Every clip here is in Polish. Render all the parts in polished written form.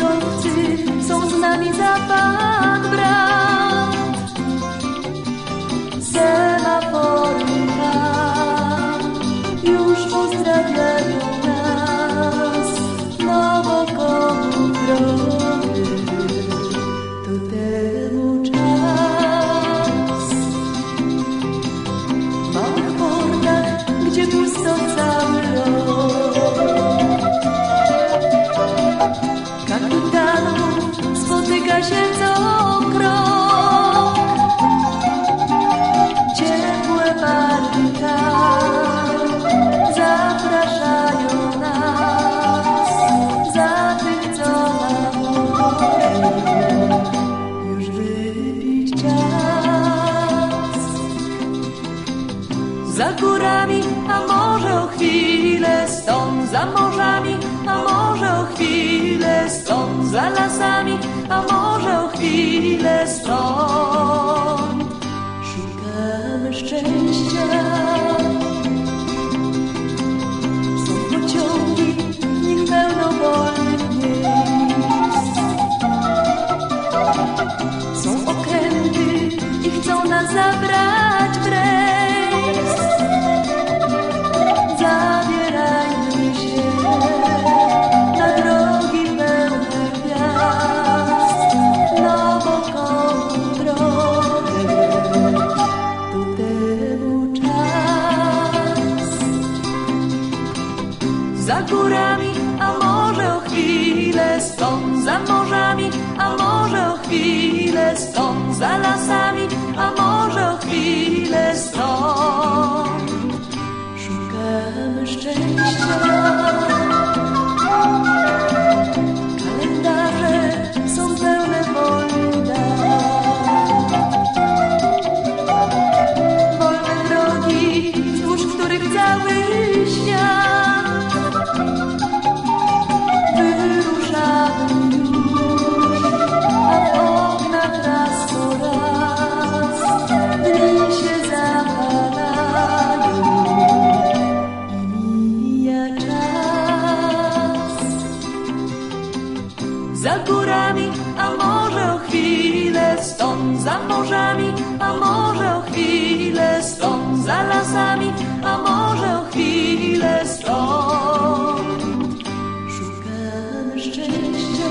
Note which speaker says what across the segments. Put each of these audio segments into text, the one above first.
Speaker 1: kierowcy są z nami za pan brat. Semafory tam już pozdrawiają nas, no bo komu drogi to temu czas. W małych portach, gdzie pusto cały rok, kapitanów spotyka się co krok. Ciepłe barwy tam zapraszają nas, za tych, co na morzu już wypić czas. Za górami, a może o chwilę stąd, za morzami, a może o chwilę stąd, za lasami, a może o chwilę stąd. Szukamy szczęścia. Są pociągi, w nich pełno wolnych miejsc. Są okręty i chcą nas zabrać w rejs. Zabierajmy się na drogi pełne gwiazd, no bo komu drogę to temu czas. Za górami, a może o chwilę stąd, za morzami, a może o chwilę stąd, za lasami, a może o chwilę stąd. Szukamy szczęścia. Kalendarze są pełne wolnych dat, wolne drogi, wzdłuż których cały świat. Wyruszamy już, a w oknach raz po raz dni się zapalają i mija czas. Za górami, a może o chwilę stąd, za morzami, a może o chwilę stąd, za lasami, a może o chwilę stąd. Szukamy szczęścia.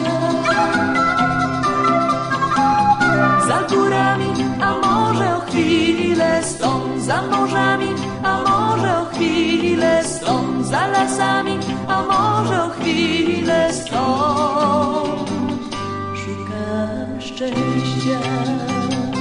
Speaker 1: Za górami, a może o chwilę stąd, za morzami, a może o chwilę stąd, za lasami, a może o chwilę stąd. Szukam szczęścia.